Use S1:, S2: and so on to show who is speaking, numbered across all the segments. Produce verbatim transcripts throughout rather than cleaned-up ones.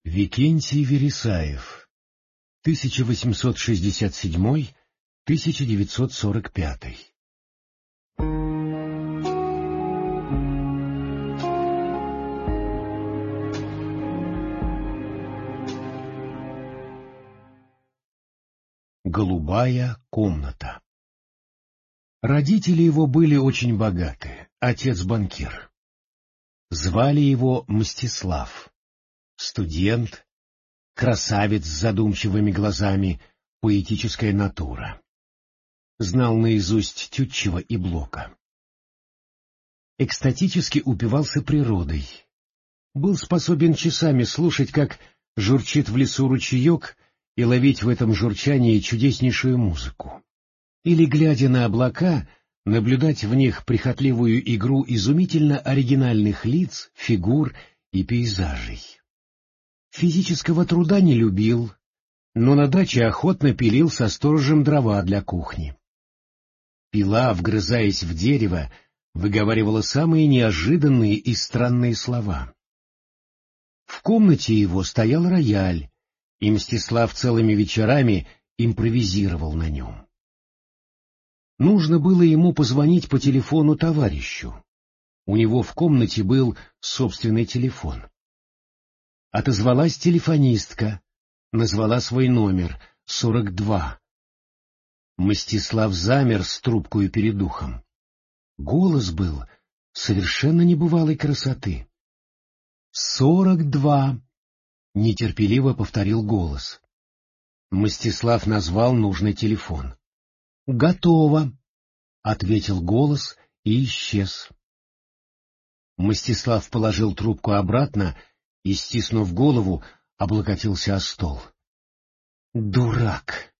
S1: Викентий Вересаев, тысяча восемьсот шестьдесят седьмой — тысяча девятьсот сорок пятый. Голубая комната. Родители его были очень богаты, отец банкир. Звали его Мстислав. Студент, красавец с задумчивыми глазами, поэтическая натура. Знал наизусть Тютчева и Блока. Экстатически упивался природой. Был способен часами слушать, как журчит в лесу ручеек, и ловить в этом журчании чудеснейшую музыку. Или, глядя на облака, наблюдать в них прихотливую игру изумительно оригинальных лиц, фигур и пейзажей. Физического труда не любил, но на даче охотно пилил со сторожем дрова для кухни. Пила, вгрызаясь в дерево, выговаривала самые неожиданные и странные слова. В комнате его стоял рояль, и Мстислав целыми вечерами импровизировал на нем. Нужно было ему позвонить по телефону товарищу. У него в комнате был собственный телефон. Отозвалась телефонистка, назвала свой номер — сорок два. Мстислав замер с трубкой перед ухом. Голос был совершенно небывалой красоты. «Сорок два!» — нетерпеливо повторил голос. Мстислав назвал нужный телефон. «Готово!» — ответил голос и исчез. Мстислав положил трубку обратно и, стиснув голову, облокотился о стол. Дурак!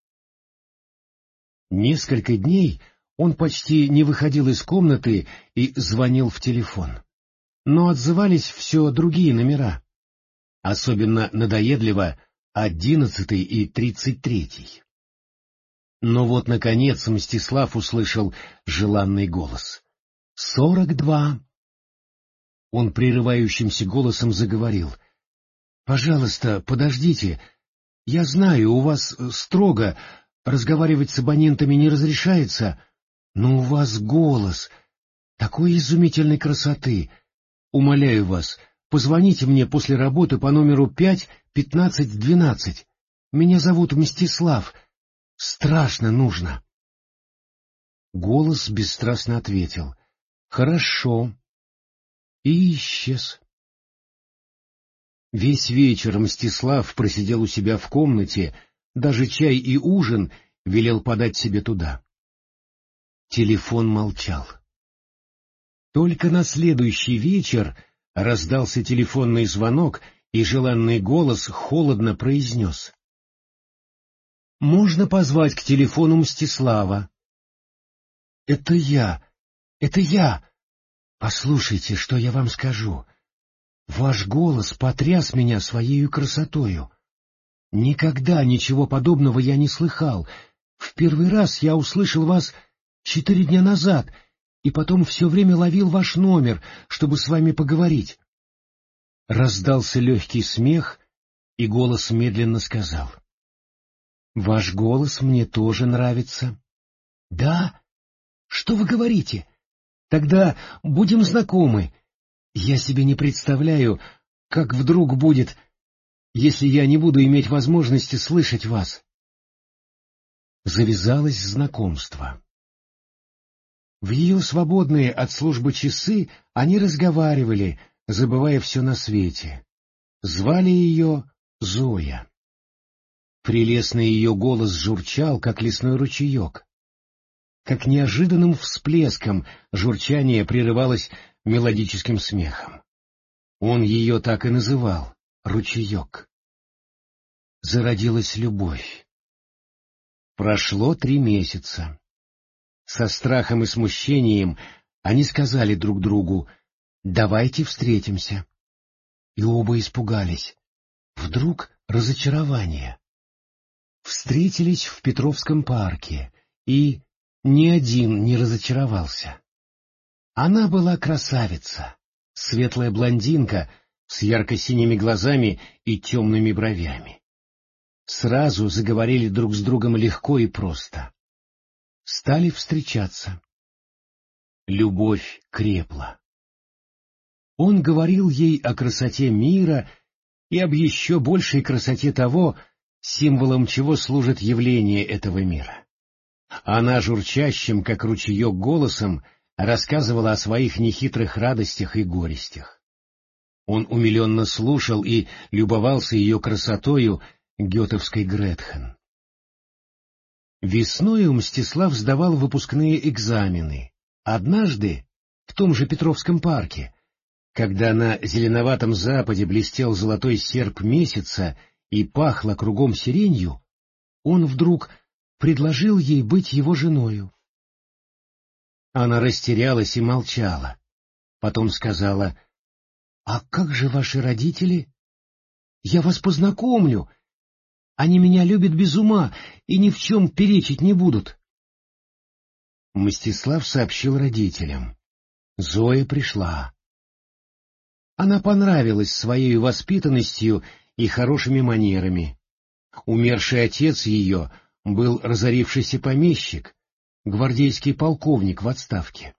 S1: Несколько дней он почти не выходил из комнаты и звонил в телефон. Но отзывались все другие номера. Особенно надоедливо одиннадцатый и тридцать третий. Но вот, наконец, Мстислав услышал желанный голос. «Сорок два!» Он прерывающимся голосом заговорил. «Пожалуйста, подождите. Я знаю, у вас строго, разговаривать с абонентами не разрешается, но у вас голос такой изумительной красоты. Умоляю вас, позвоните мне после работы по номеру пять пятнадцать двенадцать. Меня зовут Мстислав. Страшно нужно». Голос бесстрастно ответил. «Хорошо». И исчез. Весь вечер Мстислав просидел у себя в комнате, даже чай и ужин велел подать себе туда. Телефон молчал. Только на следующий вечер раздался телефонный звонок, и желанный голос холодно произнес: «Можно позвать к телефону Мстислава?» «Это я, это я! Послушайте, что я вам скажу. Ваш голос потряс меня своею красотою. Никогда ничего подобного я не слыхал. В первый раз я услышал вас четыре дня назад, и потом все время ловил ваш номер, чтобы с вами поговорить». Раздался легкий смех, и голос медленно сказал: «Ваш голос мне тоже нравится». «Да? Что вы говорите? Тогда будем знакомы. Я себе не представляю, как вдруг будет, если я не буду иметь возможности слышать вас». Завязалось знакомство. В ее свободные от службы часы они разговаривали, забывая все на свете. Звали ее Зоя. Прелестный ее голос журчал, как лесной ручеек. Как неожиданным всплеском журчание прерывалось мелодическим смехом. Он ее так и называл — ручеек. Зародилась любовь. Прошло три месяца. Со страхом и смущением они сказали друг другу: «Давайте встретимся». И оба испугались. Вдруг разочарование. Встретились в Петровском парке, и ни один не разочаровался. Она была красавица, светлая блондинка с ярко-синими глазами и темными бровями. Сразу заговорили друг с другом легко и просто. Стали встречаться. Любовь крепла. Он говорил ей о красоте мира и об еще большей красоте того, символом чего служит явление этого мира. Она журчащим, как ручеек, голосом рассказывала о своих нехитрых радостях и горестях. Он умиленно слушал и любовался ее красотою гетовской Гретхен. Весною Мстислав сдавал выпускные экзамены. Однажды, в том же Петровском парке, когда на зеленоватом западе блестел золотой серп месяца и пахло кругом сиренью, он вдруг предложил ей быть его женою. Она растерялась и молчала. Потом сказала: «А как же ваши родители? Я вас познакомлю. Они меня любят без ума и ни в чем перечить не будут». Мстислав сообщил родителям. Зоя пришла. Она понравилась своей воспитанностью и хорошими манерами. Умерший отец ее был разорившийся помещик, гвардейский полковник в отставке.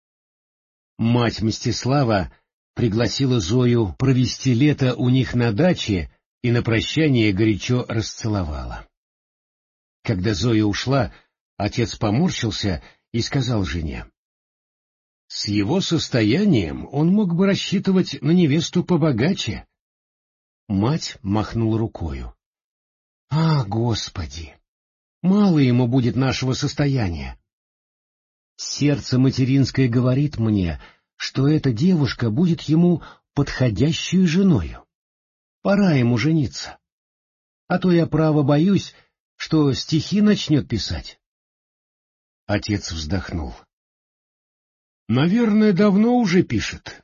S1: Мать Мстислава пригласила Зою провести лето у них на даче и на прощание горячо расцеловала. Когда Зоя ушла, отец поморщился и сказал жене: «С его состоянием он мог бы рассчитывать на невесту побогаче». Мать махнула рукою. «А, Господи! Мало ему будет нашего состояния. Сердце материнское говорит мне, что эта девушка будет ему подходящей женою. Пора ему жениться. А то я, право, боюсь, что стихи начнет писать». Отец вздохнул. «Наверное, давно уже пишет».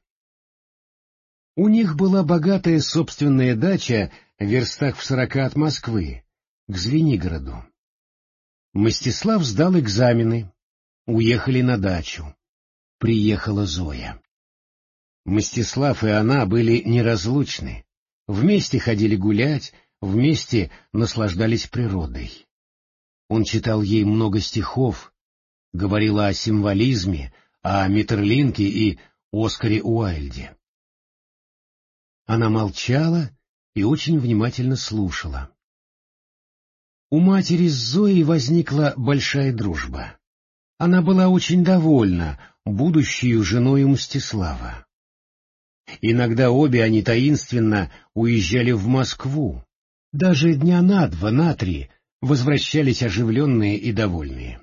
S1: У них была богатая собственная дача в верстах в сорока от Москвы, к Звенигороду. Мстислав сдал экзамены, уехали на дачу. Приехала Зоя. Мстислав и она были неразлучны, вместе ходили гулять, вместе наслаждались природой. Он читал ей много стихов, говорил о символизме, о Метерлинке и Оскаре Уайльде. Она молчала и очень внимательно слушала. У матери с Зоей возникла большая дружба. Она была очень довольна будущей женою Мстислава. Иногда обе они таинственно уезжали в Москву. Даже дня на два, на три возвращались оживленные и довольные.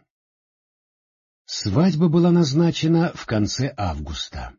S1: Свадьба была назначена в конце августа.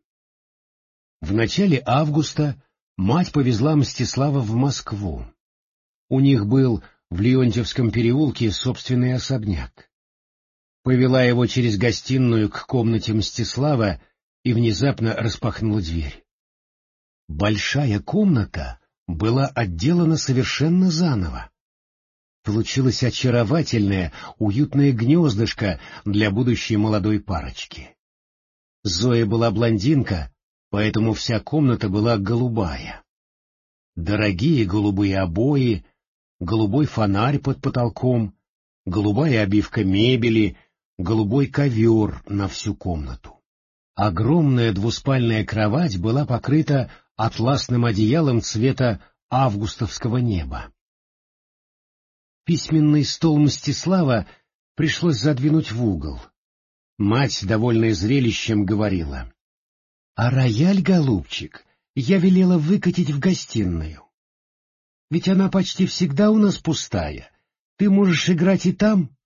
S1: В начале августа мать повезла Мстислава в Москву. У них был в Леонтьевском переулке собственный особняк. Повела его через гостиную к комнате Мстислава и внезапно распахнула дверь. Большая комната была отделана совершенно заново. Получилось очаровательное, уютное гнездышко для будущей молодой парочки. Зоя была блондинка, поэтому вся комната была голубая. Дорогие голубые обои, голубой фонарь под потолком, голубая обивка мебели, голубой ковер на всю комнату. Огромная двуспальная кровать была покрыта атласным одеялом цвета августовского неба. Письменный стол Мстислава пришлось задвинуть в угол. Мать, довольная зрелищем, говорила: «А рояль, голубчик, я велела выкатить в гостиную. Ведь она почти всегда у нас пустая. Ты можешь играть и там».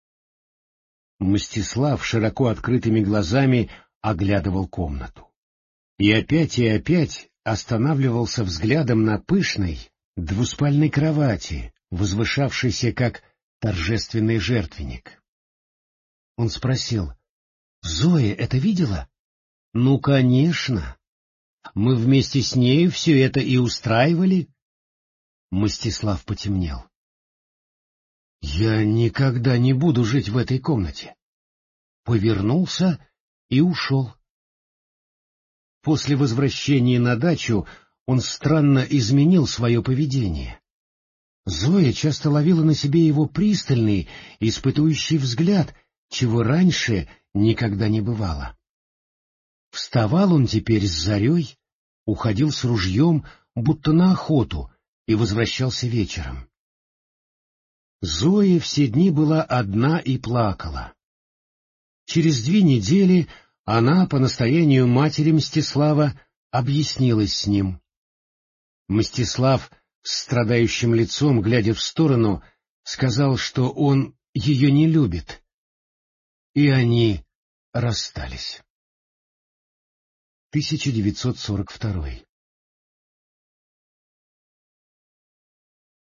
S1: Мстислав широко открытыми глазами оглядывал комнату. И опять и опять останавливался взглядом на пышной двуспальной кровати, возвышавшейся как торжественный жертвенник. Он спросил: «Зоя это видела?» «Ну, конечно. Мы вместе с нею все это и устраивали». Мстислав потемнел. «Я никогда не буду жить в этой комнате». Повернулся и ушел. После возвращения на дачу он странно изменил свое поведение. Зоя часто ловила на себе его пристальный, испытующий взгляд, чего раньше никогда не бывало. Вставал он теперь с зарей, уходил с ружьем, будто на охоту, и возвращался вечером. Зоя все дни была одна и плакала. Через две недели она, по настоянию матери Мстислава, объяснилась с ним. Мстислав, с страдающим лицом, глядя в сторону, сказал, что он ее не любит. И они расстались. тысяча девятьсот сорок второй